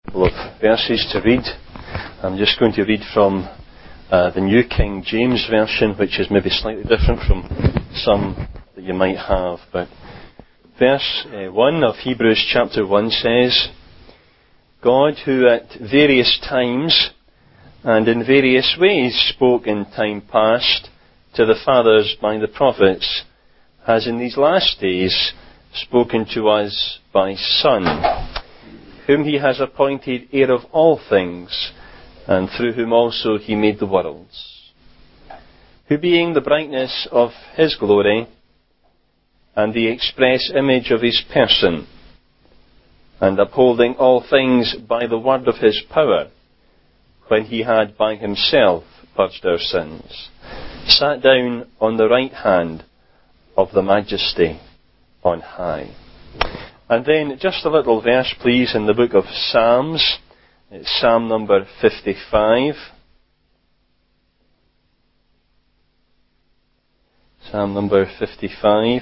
couple of verses to read. I'm just going to read from the New King James Version, which is maybe slightly different from some that you might have. But verse 1 of Hebrews chapter 1 says, God, who at various times and in various ways spoke in time past to the fathers by the prophets, has in these last days spoken to us by Son, whom he has appointed heir of all things, and through whom also he made the worlds, who being the brightness of his glory, and the express image of his person, and upholding all things by the word of his power, when he had by himself purged our sins, sat down on the right hand of the Majesty on high. And then just a little verse, please, in the book of Psalms. It's Psalm number 55. Psalm number 55.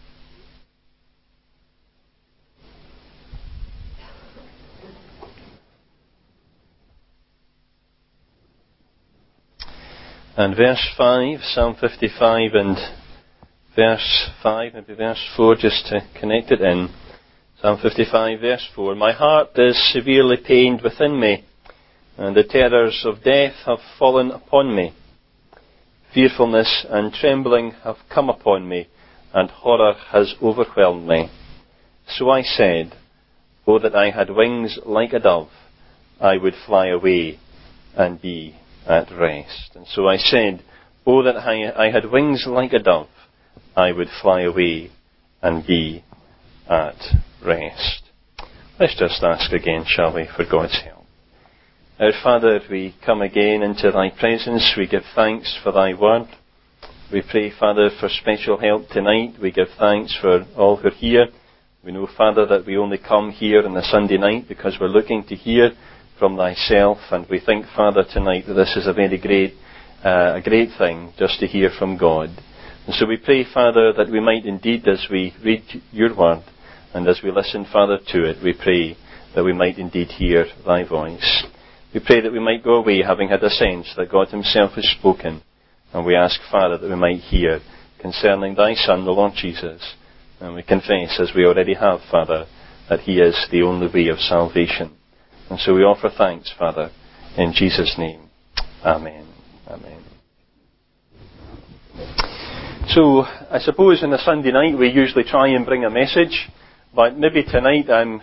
And verse 5, Psalm 55 and verse 5, maybe verse 4, just to connect it in. Psalm 55, verse 4. My heart is severely pained within me, and the terrors of death have fallen upon me. Fearfulness and trembling have come upon me, and horror has overwhelmed me. So I said, Oh, that I had wings like a dove, I would fly away and be at rest. And so I said, Oh, that I had wings like a dove, I would fly away and be at rest. Let's just ask again, shall we, for God's help. Our Father, we come again into thy presence. We give thanks for thy word. We pray, Father, for special help tonight. We give thanks for all who are here. We know, Father, that we only come here on a Sunday night because we're looking to hear from thyself, and we think, Father, tonight that this is a very great thing just to hear from God. And so we pray, Father, that we might indeed, as we read your word, and as we listen, Father, to it, we pray that we might indeed hear thy voice. We pray that we might go away having had a sense that God himself has spoken, and we ask, Father, that we might hear concerning thy Son, the Lord Jesus. And we confess, as we already have, Father, that he is the only way of salvation. And so we offer thanks, Father, in Jesus' name. Amen. Amen. So, I suppose on a Sunday night we usually try and bring a message, but maybe tonight I've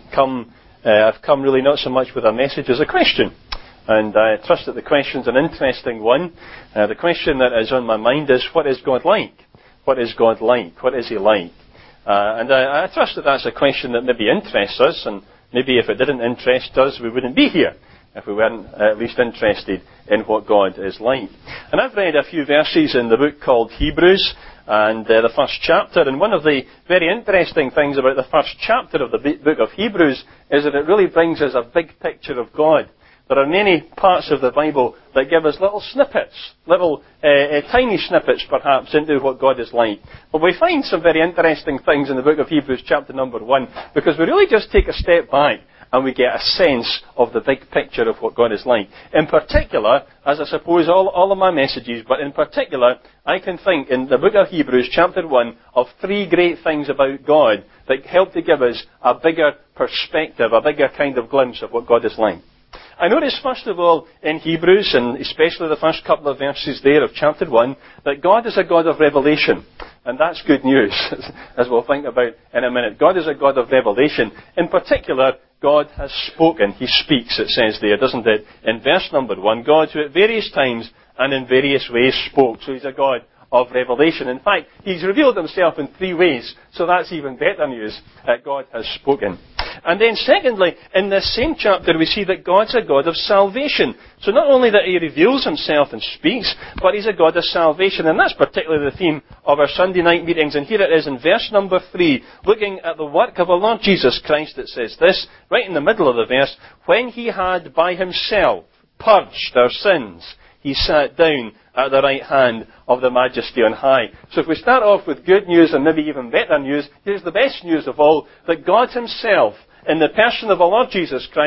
come really not so much with a message as a question. And I trust that the question's an interesting one. The question that is on my mind is, what is God like? What is God like? What is he like? And I trust that that's a question that maybe interests us, and maybe if it didn't interest us, we wouldn't be here if we weren't at least interested in what God is like. And I've read a few verses in the book called Hebrews, and the first chapter, and one of the very interesting things about the first chapter of the book of Hebrews is that it really brings us a big picture of God. There are many parts of the Bible that give us little snippets, little tiny snippets perhaps into what God is like. But we find some very interesting things in the book of Hebrews chapter number 1, because we really just take a step back and we get a sense of the big picture of what God is like. In particular, as I suppose all of my messages, but in particular, I can think in the book of Hebrews chapter 1 of three great things about God that help to give us a bigger perspective, a bigger kind of glimpse of what God is like. I notice, first of all, in Hebrews, and especially the first couple of verses there of chapter 1, that God is a God of revelation. And that's good news, as we'll think about in a minute. God is a God of revelation. In particular, God has spoken. He speaks, it says there, doesn't it? In verse number 1, God who at various times and in various ways spoke. So he's a God of revelation. In fact, he's revealed himself in three ways. So that's even better news, that God has spoken. And then secondly, in this same chapter, we see that God's a God of salvation. So not only that he reveals himself and speaks, but he's a God of salvation. And that's particularly the theme of our Sunday night meetings. And here it is in verse number 3, looking at the work of our Lord Jesus Christ. It says this, right in the middle of the verse, when he had by himself purged our sins, he sat down at the right hand of the Majesty on high. So if we start off with good news and maybe even better news, here's the best news of all, that God himself, in the person of our Lord Jesus Christ,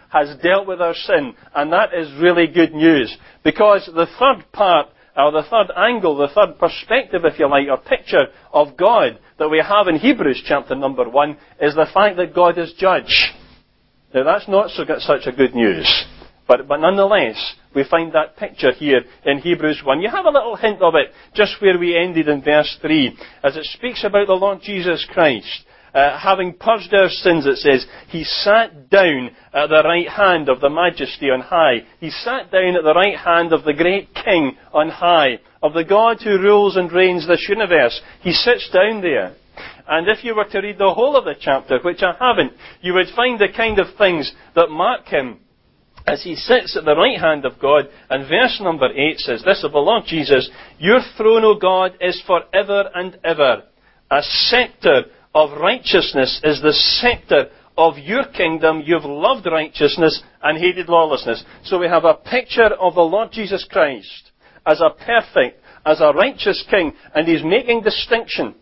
has dealt with our sin. And that is really good news. Because the third part, or the third angle, the third perspective, if you like, or picture of God that we have in Hebrews chapter number 1 is the fact that God is judge. Now that's not such a good news. But nonetheless, we find that picture here in Hebrews 1. You have a little hint of it just where we ended in verse 3, as it speaks about the Lord Jesus Christ. Having purged our sins, it says, He sat down at the right hand of the Majesty on high. He sat down at the right hand of the great King on high, of the God who rules and reigns this universe. He sits down there. And if you were to read the whole of the chapter, which I haven't, you would find the kind of things that mark Him as He sits at the right hand of God. And verse number 8 says this of the Lord Jesus, Your throne, O God, is forever and ever. A scepter of righteousness is the scepter of your kingdom. You've loved righteousness and hated lawlessness. So we have a picture of the Lord Jesus Christ as a perfect, as a righteous King. And He's making distinction.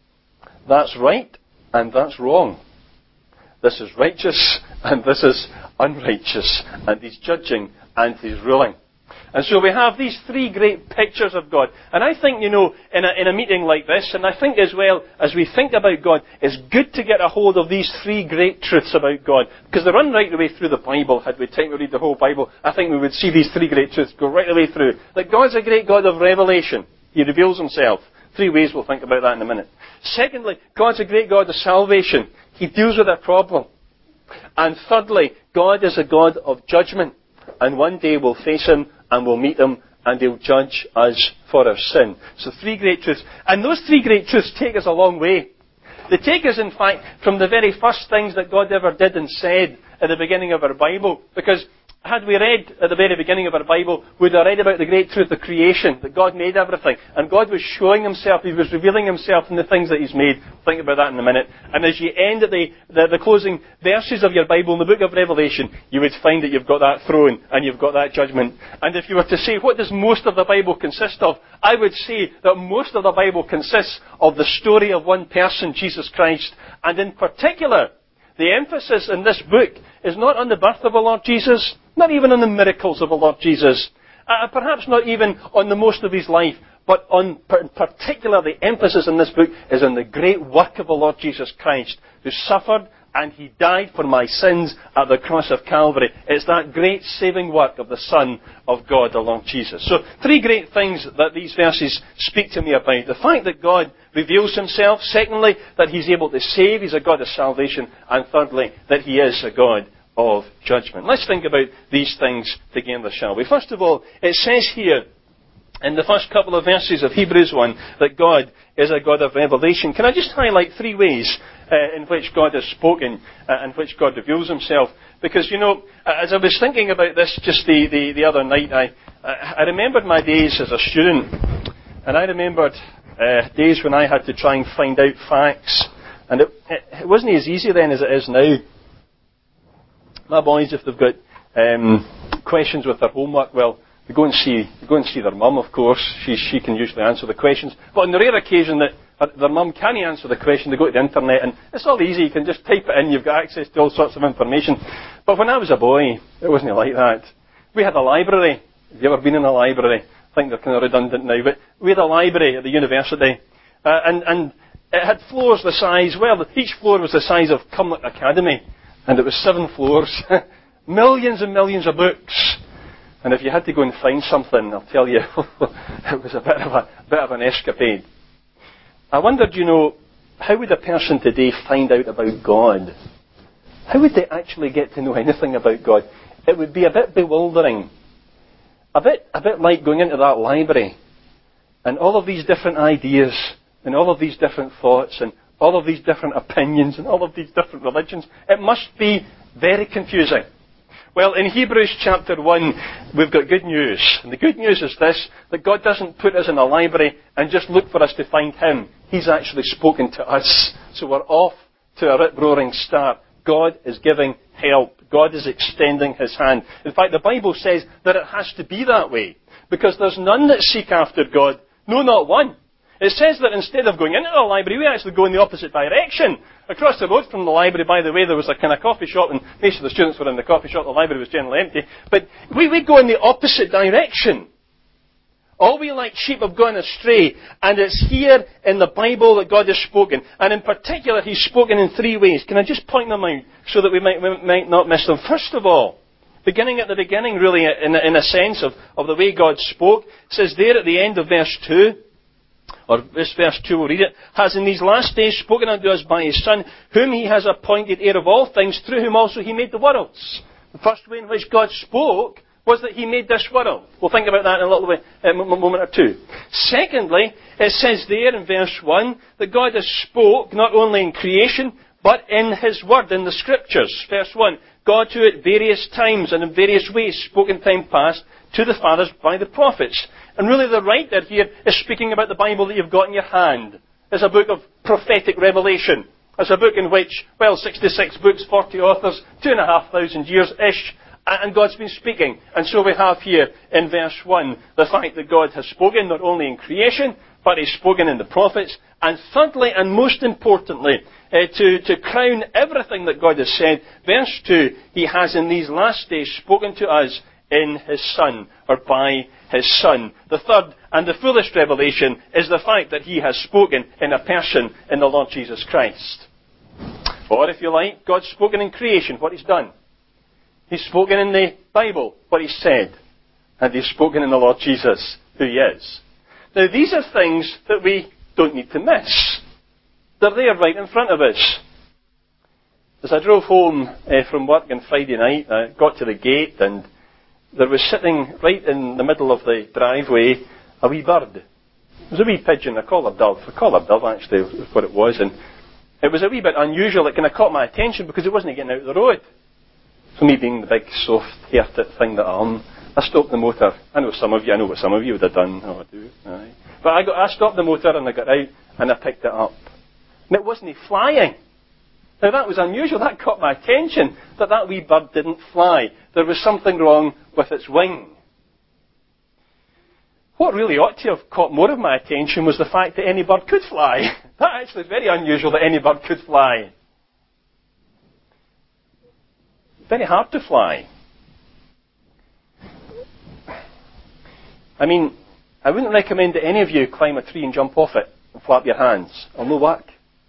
That's right and that's wrong. This is righteous and this is unrighteous. And He's judging and He's ruling. And so we have these three great pictures of God. And I think, in a meeting like this, and I think as well, as we think about God, it's good to get a hold of these three great truths about God. Because they run right the way through the Bible. Had we time to read the whole Bible, I think we would see these three great truths go right the way through. That God's a great God of revelation. He reveals Himself. 3 ways, we'll think about that in a minute. Secondly, God's a great God of salvation. He deals with our problem. And thirdly, God is a God of judgment. And one day we'll face Him and we'll meet Him and He'll judge us for our sin. So 3 great truths. And those 3 great truths take us a long way. They take us, in fact, from the very first things that God ever did and said at the beginning of our Bible. Because had we read at the very beginning of our Bible, we'd have read about the great truth of creation, that God made everything. And God was showing Himself, He was revealing Himself in the things that He's made. Think about that in a minute. And as you end at the closing verses of your Bible in the book of Revelation, you would find that you've got that throne and you've got that judgment. And if you were to say, what does most of the Bible consist of? I would say that most of the Bible consists of the story of one person, Jesus Christ. And in particular, the emphasis in this book is not on the birth of the Lord Jesus, not even on the miracles of the Lord Jesus, perhaps not even on the most of His life, but in particular the emphasis in this book is on the great work of the Lord Jesus Christ, who suffered and He died for my sins at the cross of Calvary. It's that great saving work of the Son of God, the Lord Jesus. So 3 great things that these verses speak to me about. The fact that God reveals Himself. Secondly, that He's able to save. He's a God of salvation. And thirdly, that He is a God of judgment. Let's think about these things together, shall we? First of all, it says here in the first couple of verses of Hebrews 1 that God is a God of revelation. Can I just highlight 3 ways in which God has spoken and which God reveals Himself? Because, as I was thinking about this just the other night, I remembered my days as a student, and I remembered days when I had to try and find out facts, and it wasn't as easy then as it is now. My boys, if they've got questions with their homework, well, they go and see their mum, of course. She can usually answer the questions. But on the rare occasion that their mum can't answer the question, they go to the internet, and it's all easy. You can just type it in. You've got access to all sorts of information. But when I was a boy, it wasn't like that. We had a library. Have you ever been in a library? I think they're kind of redundant now, but we had a library at the university, and it had floors the size. Well, each floor was the size of Cumnock Academy. And it was 7 floors, millions and millions of books. And if you had to go and find something, I'll tell you, it was a bit of an escapade. I wondered, how would a person today find out about God? How would they actually get to know anything about God? It would be a bit bewildering. A bit like going into that library and all of these different ideas and all of these different thoughts and all of these different opinions and all of these different religions. It must be very confusing. Well, in Hebrews chapter 1, we've got good news. And the good news is this, that God doesn't put us in a library and just look for us to find Him. He's actually spoken to us. So we're off to a rip-roaring start. God is giving help. God is extending His hand. In fact, the Bible says that it has to be that way. Because there's none that seek after God. No, not one. It says that instead of going into the library, we actually go in the opposite direction. Across the road from the library, by the way, there was a kind of coffee shop, and most of the students were in the coffee shop. The library was generally empty. But we go in the opposite direction. All we like sheep have gone astray, and it's here in the Bible that God has spoken. And in particular, He's spoken in three ways. Can I just point them out so that we might not miss them? First of all, beginning at the beginning, really, in a sense of the way God spoke, it says there at the end of verse 2, or this verse 2, we'll read it, has in these last days spoken unto us by His Son, whom He has appointed heir of all things, through whom also He made the worlds. The first way in which God spoke was that He made this world. We'll think about that in a little bit, a moment or two. Secondly, it says there in verse 1 that God has spoke not only in creation, but in His Word, in the Scriptures. Verse 1, God who at various times and in various ways spoke in time past to the fathers by the prophets. And really the writer here is speaking about the Bible that you've got in your hand. It's a book of prophetic revelation. It's a book in which, 66 books, 40 authors, 2,500 years-ish, and God's been speaking. And so we have here in verse 1 the fact that God has spoken not only in creation, but He's spoken in the prophets. And thirdly, and most importantly, to crown everything that God has said, verse 2, He has in these last days spoken to us in His Son, or by His Son. The third and the fullest revelation is the fact that He has spoken in a person, in the Lord Jesus Christ. Or if you like, God's spoken in creation, what He's done. He's spoken in the Bible, what He said. And He's spoken in the Lord Jesus, who He is. Now these are things that we don't need to miss. They're there right in front of us. As I drove home from work on Friday night, I got to the gate and there was sitting right in the middle of the driveway a wee bird. It was a wee pigeon, a collared dove. A collared dove actually was what it was. And it was a wee bit unusual. It kind of caught my attention because it wasn't getting out of the road. So me being the big, soft-hearted thing that I am, I stopped the motor. I know what some of you would have done. Oh, I do. Aye. But I stopped the motor and I got out and I picked it up. And it wasn't flying. Now that was unusual. That caught my attention, that wee bird didn't fly. There was something wrong with its wing. What really ought to have caught more of my attention was the fact that any bird could fly. That actually is very unusual that any bird could fly. Very hard to fly. I mean, I wouldn't recommend that any of you climb a tree and jump off it and flap your hands. It'll no work.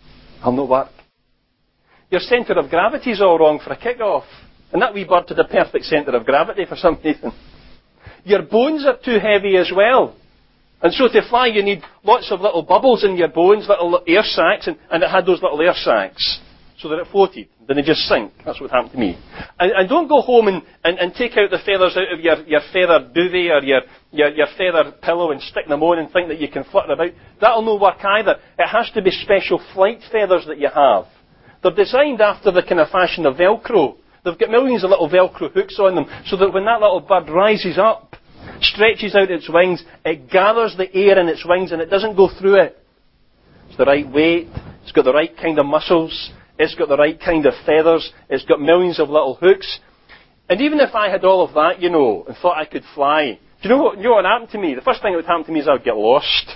Your centre of gravity is all wrong for a kick-off. And that wee bird had a perfect centre of gravity for some reason. Your bones are too heavy as well. And so to fly you need lots of little bubbles in your bones, little air sacs, and it had those little air sacs. So that it floated. Then they just sink. That's what happened to me. And don't go home and take out the feathers out of your feather duvet or your feather pillow and stick them on and think that you can flutter about. That'll no work either. It has to be special flight feathers that you have. They're designed after the kind of fashion of Velcro. They've got millions of little Velcro hooks on them so that when that little bird rises up, stretches out its wings, it gathers the air in its wings and it doesn't go through it. It's the right weight. It's got the right kind of muscles. It's got the right kind of feathers. It's got millions of little hooks. And even if I had all of that, and thought I could fly, do you know what happened to me? The first thing that would happen to me is I would get lost.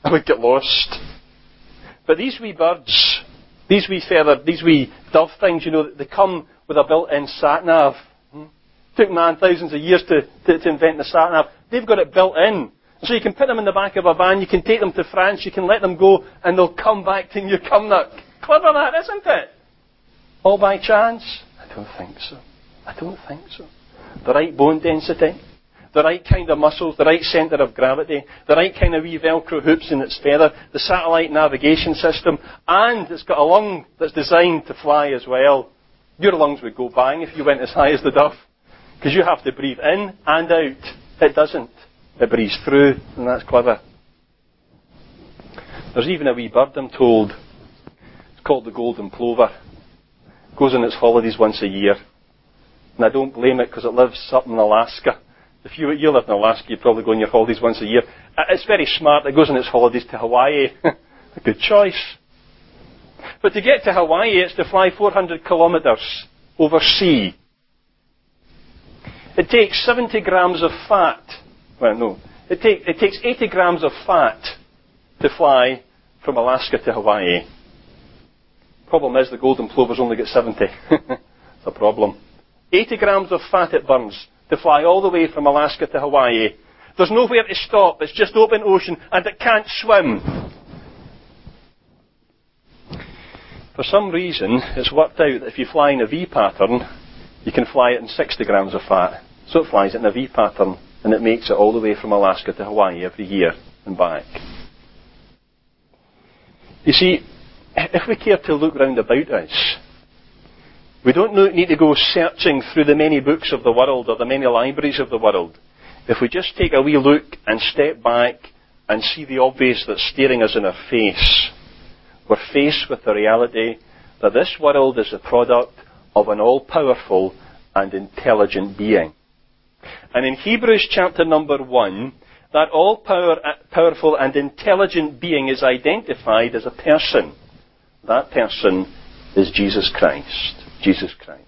But these wee birds, these wee dove things, they come with a built-in sat-nav. Took man thousands of years to invent the sat-nav. They've got it built in. So you can put them in the back of a van, you can take them to France, you can let them go, and they'll come back to Newcomnock. Clever that, isn't it? All by chance? I don't think so. The right bone density, the right kind of muscles, the right centre of gravity, the right kind of wee Velcro hoops in its feather, the satellite navigation system, and it's got a lung that's designed to fly as well. Your lungs would go bang if you went as high as the dove, because you have to breathe in and out. It doesn't. It breathes through, and that's clever. There's even a wee bird, I'm told. It's called the golden plover. It goes on its holidays once a year. And I don't blame it because it lives up in Alaska. If you live in Alaska, you probably go on your holidays once a year. It's very smart. It goes on its holidays to Hawaii. A good choice. But to get to Hawaii, it's to fly 400 kilometres over sea. It takes 70 grams of fat. Well, no. It takes 80 grams of fat to fly from Alaska to Hawaii. Problem is the golden plovers only get 70. It's a problem. 80 grams of fat it burns to fly all the way from Alaska to Hawaii. There's nowhere to stop. It's just open ocean, and it can't swim. For some reason, it's worked out that if you fly in a V pattern, you can fly it in 60 grams of fat. So it flies it in a V pattern, and it makes it all the way from Alaska to Hawaii every year and back. You see, if we care to look round about us, we don't need to go searching through the many books of the world or the many libraries of the world. If we just take a wee look and step back and see the obvious that's staring us in our face, we're faced with the reality that this world is the product of an all-powerful and intelligent being. And in Hebrews chapter number 1, that all-powerful and intelligent being is identified as a person. That person is Jesus Christ. Jesus Christ.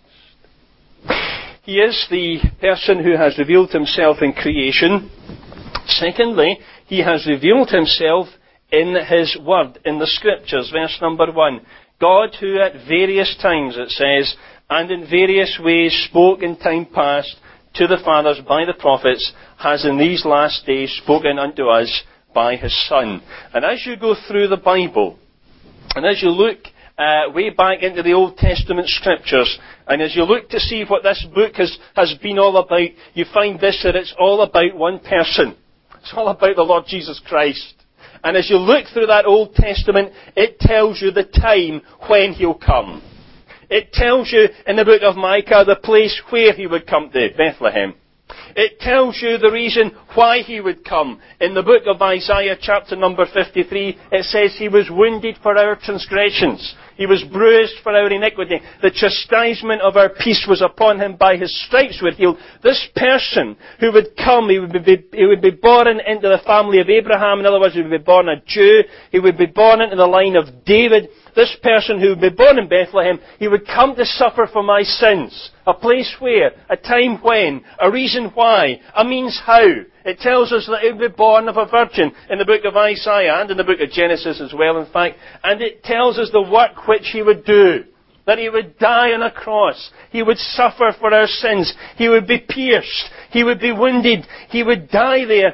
He is the person who has revealed himself in creation. Secondly, he has revealed himself in his word, in the scriptures. Verse number 1. God who at various times, it says, and in various ways spoke in time past to the fathers by the prophets, has in these last days spoken unto us by his Son. And as you go through the Bible, and as you look way back into the Old Testament scriptures, and as you look to see what this book has been all about, you find this, that it's all about one person. It's all about the Lord Jesus Christ. And as you look through that Old Testament, it tells you the time when he'll come. It tells you in the book of Micah the place where he would come to, Bethlehem. It tells you the reason why he would come. In the book of Isaiah chapter number 53, it says he was wounded for our transgressions. He was bruised for our iniquity. The chastisement of our peace was upon him. By his stripes we're healed. This person who would come, he would be born into the family of Abraham. In other words, he would be born a Jew. He would be born into the line of David. This person who would be born in Bethlehem, he would come to suffer for my sins. A place where, a time when, a reason why, a means how. It tells us that he would be born of a virgin in the book of Isaiah and in the book of Genesis as well, in fact. And it tells us the work which he would do. That he would die on a cross. He would suffer for our sins. He would be pierced. He would be wounded. He would die there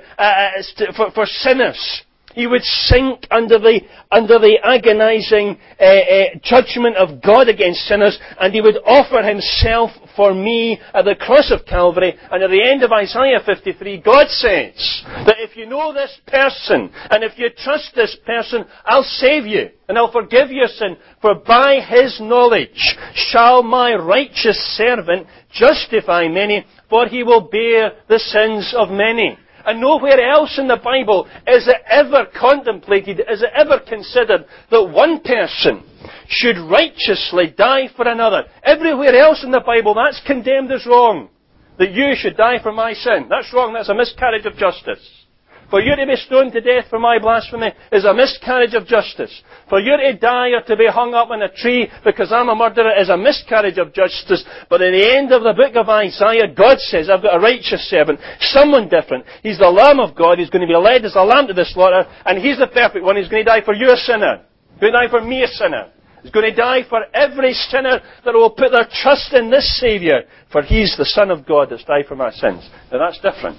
for sinners. He would sink under the agonizing judgment of God against sinners, and he would offer himself for me at the cross of Calvary. And at the end of Isaiah 53, God says that if you know this person, and if you trust this person, I'll save you, and I'll forgive your sin. For by his knowledge shall my righteous servant justify many, for he will bear the sins of many. And nowhere else in the Bible is it ever contemplated, is it ever considered that one person should righteously die for another. Everywhere else in the Bible that's condemned as wrong. That you should die for my sin. That's wrong, that's a miscarriage of justice. For you to be stoned to death for my blasphemy is a miscarriage of justice. For you to die or to be hung up on a tree because I'm a murderer is a miscarriage of justice. But at the end of the book of Isaiah, God says, I've got a righteous servant, someone different. He's the Lamb of God. He's going to be led as a lamb to the slaughter. And he's the perfect one. He's going to die for you, a sinner. He's going to die for me, a sinner. He's going to die for every sinner that will put their trust in this Saviour. For he's the Son of God that's died for my sins. Now that's different.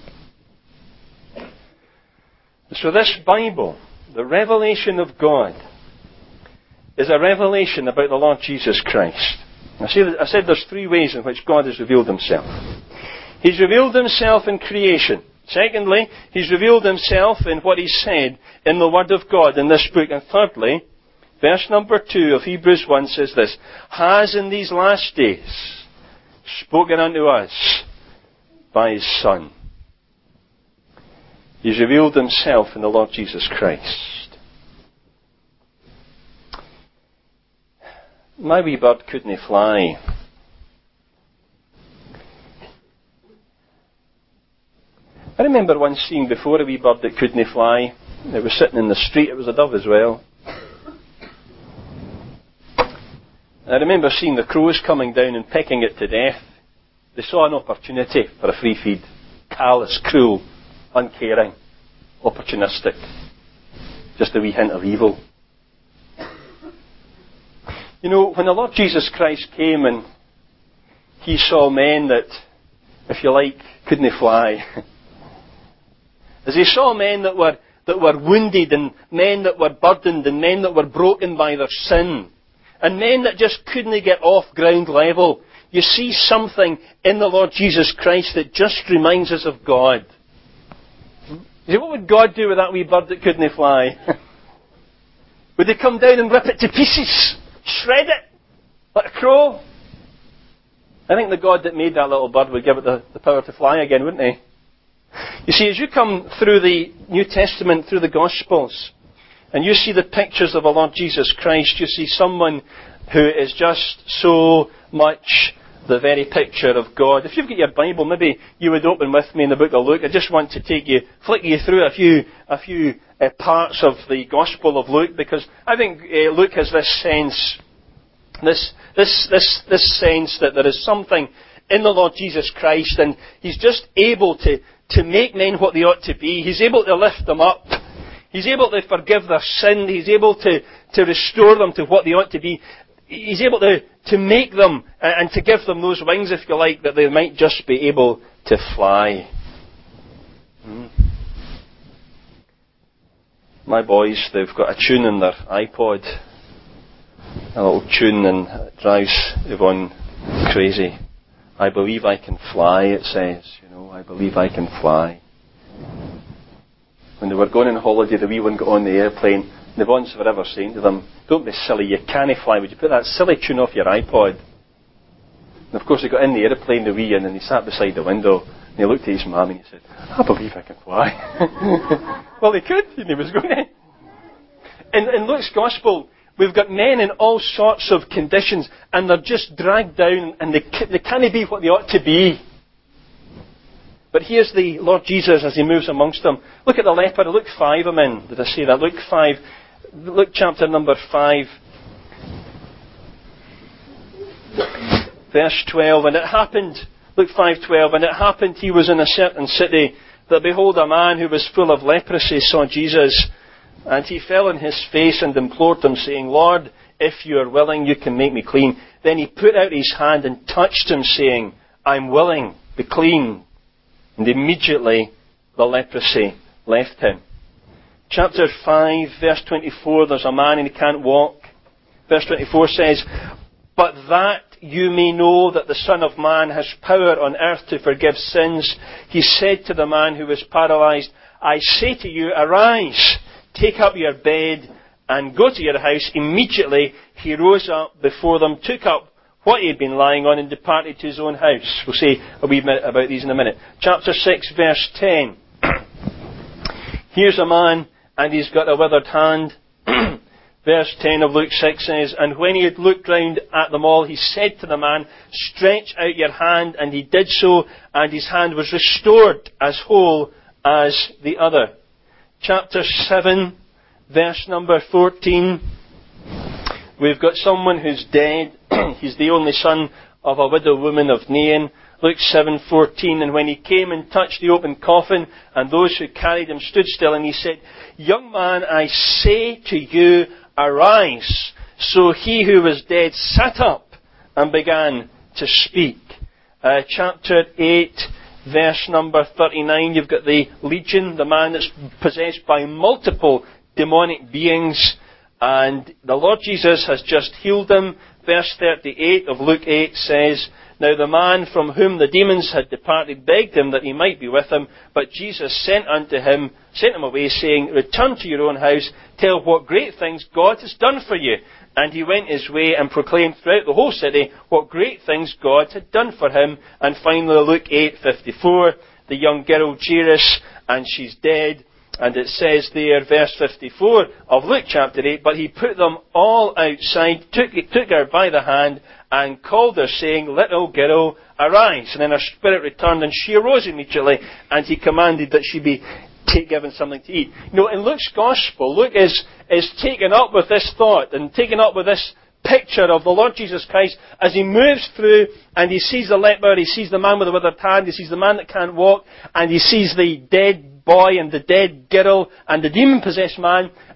So this Bible, the revelation of God, is a revelation about the Lord Jesus Christ. I said there's three ways in which God has revealed himself. He's revealed himself in creation. Secondly, he's revealed himself in what he said in the Word of God in this book. And thirdly, verse number 2 of Hebrews 1 says this, has in these last days spoken unto us by his Son. He's revealed himself in the Lord Jesus Christ. My wee bird couldn't fly. I remember once seeing before a wee bird that couldn't fly. It was sitting in the street. It was a dove as well. I remember seeing the crows coming down and pecking it to death. They saw an opportunity for a free feed. Callous, cruel, uncaring, opportunistic. just a wee hint of evil. You know, when the Lord Jesus Christ came and He saw men that, if you like, couldn't fly. As He saw men that were wounded, and men that were burdened, and men that were broken by their sin, and men that just couldn't get off ground level, you see something in the Lord Jesus Christ that just reminds us of God. You see, what would God do with that wee bird that couldn't fly? Would He come down and rip it to pieces? Shred it? Like a crow? I think the God that made that little bird would give it the power to fly again, wouldn't He? You see, as you come through the New Testament, through the Gospels, and you see the pictures of the Lord Jesus Christ, you see someone who is just so much the very picture of God. If you've got your Bible, maybe you would open with me in the book of Luke. I just want to flick you through a few parts of the Gospel of Luke, because I think Luke has this sense, this sense that there is something in the Lord Jesus Christ, and He's just able to make men what they ought to be. He's able to lift them up. He's able to forgive their sin. He's able to restore them to what they ought to be. He's able to make them and to give them those wings, if you like, that they might just be able to fly. My boys, they've got a tune in their iPod. A little tune, and it drives Yvonne crazy. I believe I can fly, it says. You know, I believe I can fly. When they were going on holiday, the wee one got on the airplane. And Yvonne's forever saying to them, don't be silly, you can't fly. Would you put that silly tune off your iPod? And of course he got in the airplane, the wee one, and he sat beside the window. And he looked at his mum and he said, I believe I can fly. Well, he could, and he was going to. In Luke's Gospel, we've got men in all sorts of conditions, and they're just dragged down, and they can't be what they ought to be. But here's the Lord Jesus as He moves amongst them. Look at the leper. Luke 5 I'm in. Did I say that? Luke 5. Luke chapter number 5. Verse 12. And it happened, Luke 5:12, and it happened He was in a certain city, that behold, a man who was full of leprosy saw Jesus, and he fell on his face and implored Him, saying, Lord, if you are willing, you can make me clean. Then he put out his hand and touched him, saying, I'm willing, be clean. And immediately the leprosy left him. Chapter 5, verse 24, there's a man and he can't walk. Verse 24 says, but that you may know that the Son of Man has power on earth to forgive sins, He said to the man who was paralyzed, I say to you, arise, take up your bed, and go to your house. Immediately he rose up before them, took up what he had been lying on, and departed to his own house. We'll say a wee bit about these in a minute. Chapter 6, verse 10. Here's a man, and he's got a withered hand. Verse 10 of Luke 6 says, and when he had looked round at them all, he said to the man, stretch out your hand, and he did so, and his hand was restored as whole as the other. Chapter 7, verse number 14. We've got someone who's dead. He's the only son of a widow woman of Nain. Luke 7:14. And when he came and touched the open coffin, and those who carried him stood still, and he said, young man, I say to you, arise. So he who was dead sat up and began to speak. Chapter 8, verse number 39. You've got the legion, the man that's possessed by multiple demonic beings. And the Lord Jesus has just healed him. Verse 38 of Luke 8 says, now the man from whom the demons had departed begged him that he might be with him, but Jesus sent him away, saying, return to your own house, tell what great things God has done for you. And he went his way and proclaimed throughout the whole city what great things God had done for him. And finally, Luke 8:54, the young girl Jairus, and she's dead. And it says there, verse 54 of Luke chapter 8, but he put them all outside, took her by the hand, and called her, saying, little girl, arise. And then her spirit returned, and she arose immediately, and he commanded that she be given something to eat. You know, in Luke's Gospel, Luke is taken up with this thought, and taken up with this picture of the Lord Jesus Christ as he moves through, and he sees the leper, he sees the man with the withered hand, he sees the man that can't walk, and he sees the dead boy and the dead girl and the demon-possessed man,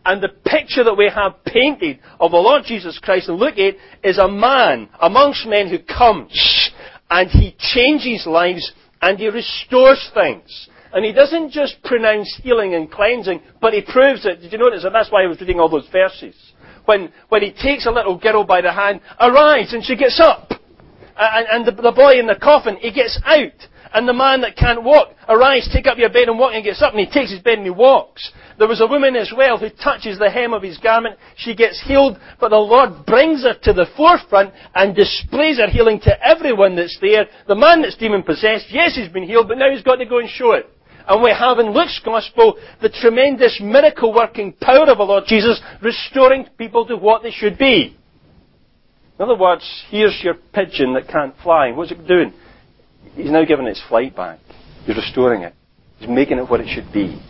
And the picture that we have painted of the Lord Jesus Christ in Luke 8 is a man amongst men who comes and he changes lives and he restores things. And he doesn't just pronounce healing and cleansing, but he proves it. Did you notice that? That's why I was reading all those verses. When he takes a little girl by the hand, arise, and she gets up. And the boy in the coffin, he gets out. And the man that can't walk, arise, take up your bed and walk, and he gets up and he takes his bed and he walks. There was a woman as well who touches the hem of his garment. She gets healed, but the Lord brings her to the forefront and displays her healing to everyone that's there. The man that's demon-possessed, yes, he's been healed, but now he's got to go and show it. And we have in Luke's Gospel the tremendous miracle-working power of the Lord Jesus restoring people to what they should be. In other words, here's your pigeon that can't fly. What's it doing? He's now giving its flight back. He's restoring it. He's making it what it should be.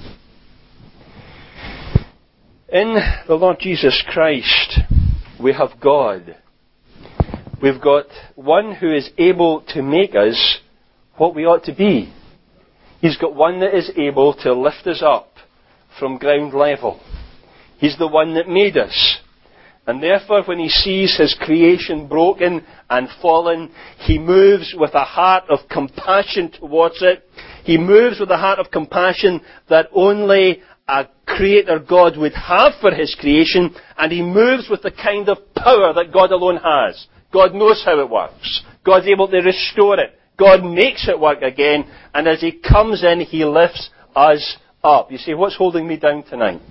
In the Lord Jesus Christ, we have God. We've got one who is able to make us what we ought to be. He's got one that is able to lift us up from ground level. He's the one that made us. And therefore, when he sees his creation broken and fallen, he moves with a heart of compassion towards it. He moves with a heart of compassion that only a Creator God would have for his creation. And he moves with the kind of power that God alone has. God knows how it works. God's able to restore it. God makes it work again. And as he comes in, he lifts us up. You see, what's holding me down tonight?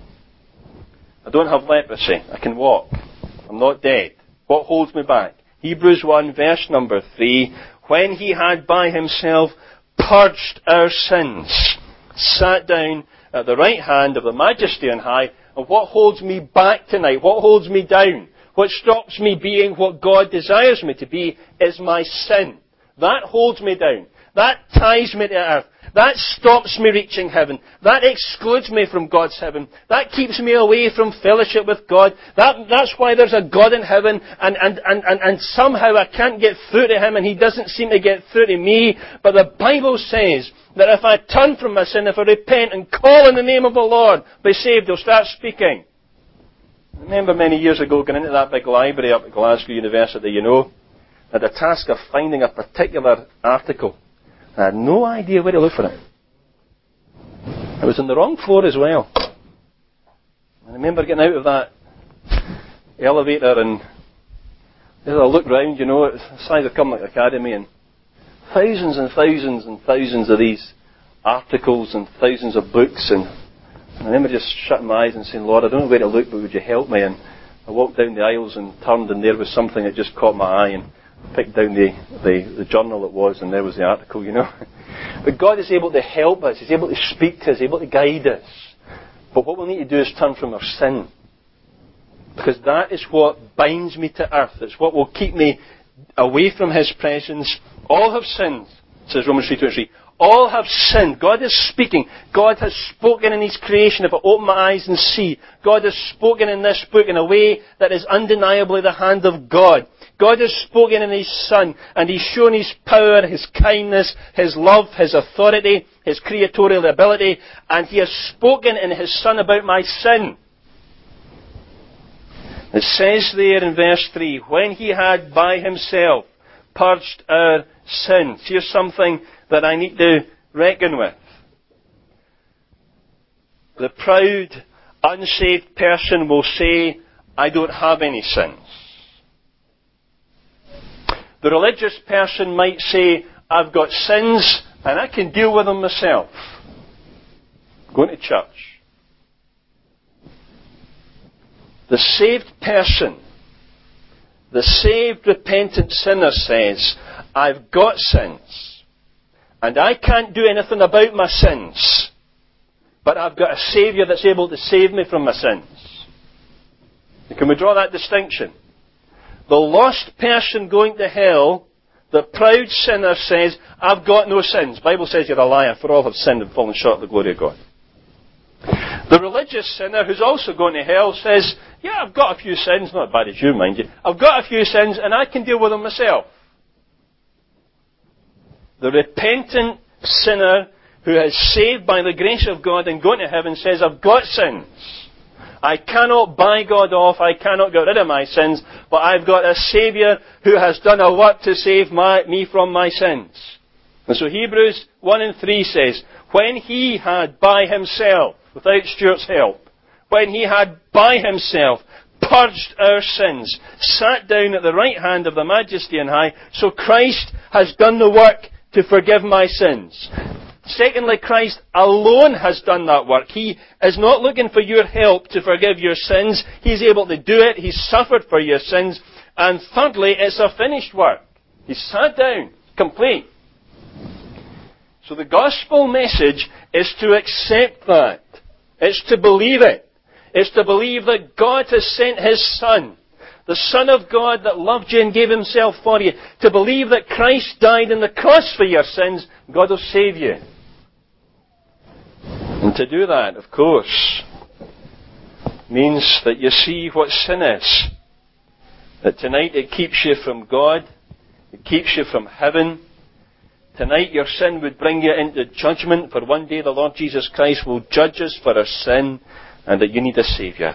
I don't have leprosy. I can walk. I'm not dead. What holds me back? Hebrews 1 verse number 3. When he had by himself purged our sins, sat down at the right hand of the Majesty on high. And what holds me back tonight? What holds me down? What stops me being what God desires me to be is my sin. That holds me down. That ties me to earth. That stops me reaching heaven. That excludes me from God's heaven. That keeps me away from fellowship with God. That's why there's a God in heaven and somehow I can't get through to him and he doesn't seem to get through to me. But the Bible says that if I turn from my sin, if I repent and call in the name of the Lord, be saved, he'll start speaking. I remember many years ago going into that big library up at Glasgow University, I had a task of finding a particular article. I had no idea where to look for it. It was on the wrong floor as well. I remember getting out of that elevator and as I looked round, it's the size of Cumnock Academy and thousands and thousands and thousands of these articles and thousands of books. And I remember just shutting my eyes and saying, Lord, I don't know where to look, but would you help me? And I walked down the aisles and turned and there was something that just caught my eye and picked down the journal it was, and there was the article, But God is able to help us. He's able to speak to us, able to guide us. But what we need to do is turn from our sin. Because that is what binds me to earth. It's what will keep me away from his presence. All have sinned, says Romans 3:23. All have sinned. God is speaking. God has spoken in his creation. If I open my eyes and see, God has spoken in this book in a way that is undeniably the hand of God. God has spoken in his Son, and he's shown his power, his kindness, his love, his authority, his creatorial ability, and he has spoken in his Son about my sin. It says there in verse 3, when he had by himself purged our sins. Here's something that I need to reckon with. The proud, unsaved person will say, I don't have any sins. The religious person might say, I've got sins and I can deal with them myself. Going to church. The saved person, the saved repentant sinner says, I've got sins and I can't do anything about my sins, but I've got a Saviour that's able to save me from my sins. Can we draw that distinction? The lost person going to hell, the proud sinner says, I've got no sins. The Bible says you're a liar, for all have sinned and fallen short of the glory of God. The religious sinner who's also going to hell says, yeah, I've got a few sins, not as bad as you, mind you. I've got a few sins and I can deal with them myself. The repentant sinner who is saved by the grace of God and going to heaven says, I've got sins. I cannot buy God off. I cannot get rid of my sins. But I've got a Saviour who has done a work to save me from my sins. And so Hebrews 1:3 says, when He had by Himself, without Stuart's help, when He had by Himself purged our sins, sat down at the right hand of the Majesty on high, so Christ has done the work to forgive my sins. Secondly, Christ alone has done that work. He is not looking for your help to forgive your sins. He's able to do it. He's suffered for your sins. And thirdly, it's a finished work. He's sat down, complete. So the gospel message is to accept that. It's to believe it. It's to believe that God has sent His Son, the Son of God that loved you and gave Himself for you. To believe that Christ died on the cross for your sins, God will save you. And to do that, of course, means that you see what sin is. That tonight it keeps you from God. It keeps you from heaven. Tonight your sin would bring you into judgment, for one day the Lord Jesus Christ will judge us for our sin, and that you need a Saviour.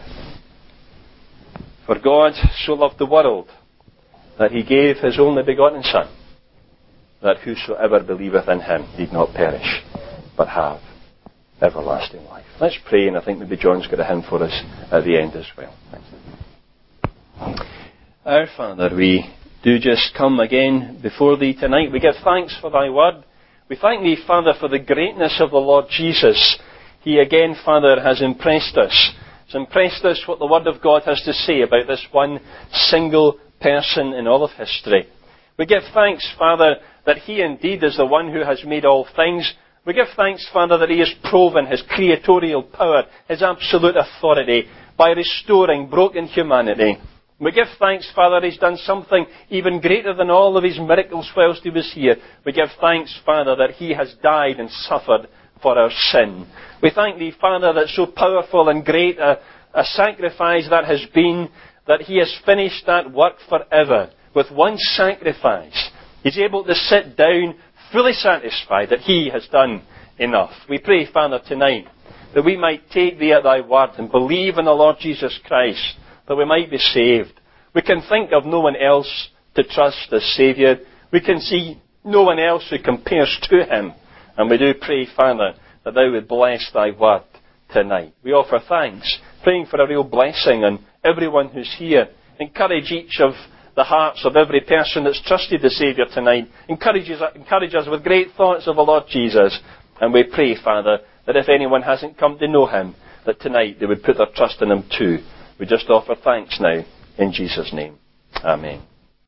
For God so loved the world that He gave His only begotten Son, that whosoever believeth in Him need not perish, but have everlasting life. Let's pray, and I think maybe John's got a hymn for us at the end as well. Thanks. Our Father, we do just come again before Thee tonight. We give thanks for Thy word. We thank Thee, Father, for the greatness of the Lord Jesus. He again, Father, has impressed us. Has impressed us what the Word of God has to say about this one single person in all of history. We give thanks, Father, that He indeed is the one who has made all things. We give thanks, Father, that He has proven His creatorial power, His absolute authority, by restoring broken humanity. We give thanks, Father, He's done something even greater than all of His miracles whilst He was here. We give thanks, Father, that He has died and suffered for our sin. We thank Thee, Father, that so powerful and great a sacrifice that has been, that He has finished that work forever with one sacrifice. He's able to sit down fully satisfied that He has done enough. We pray, Father, tonight that we might take Thee at Thy word and believe in the Lord Jesus Christ, that we might be saved. We can think of no one else to trust as Saviour. We can see no one else who compares to Him. And we do pray, Father, that Thou would bless Thy word tonight. We offer thanks, praying for a real blessing on everyone who's here. Encourage each of the hearts of every person that's trusted the Saviour tonight. Encourage us with great thoughts of the Lord Jesus. And we pray, Father, that if anyone hasn't come to know Him, that tonight they would put their trust in Him too. We just offer thanks now, in Jesus' name. Amen.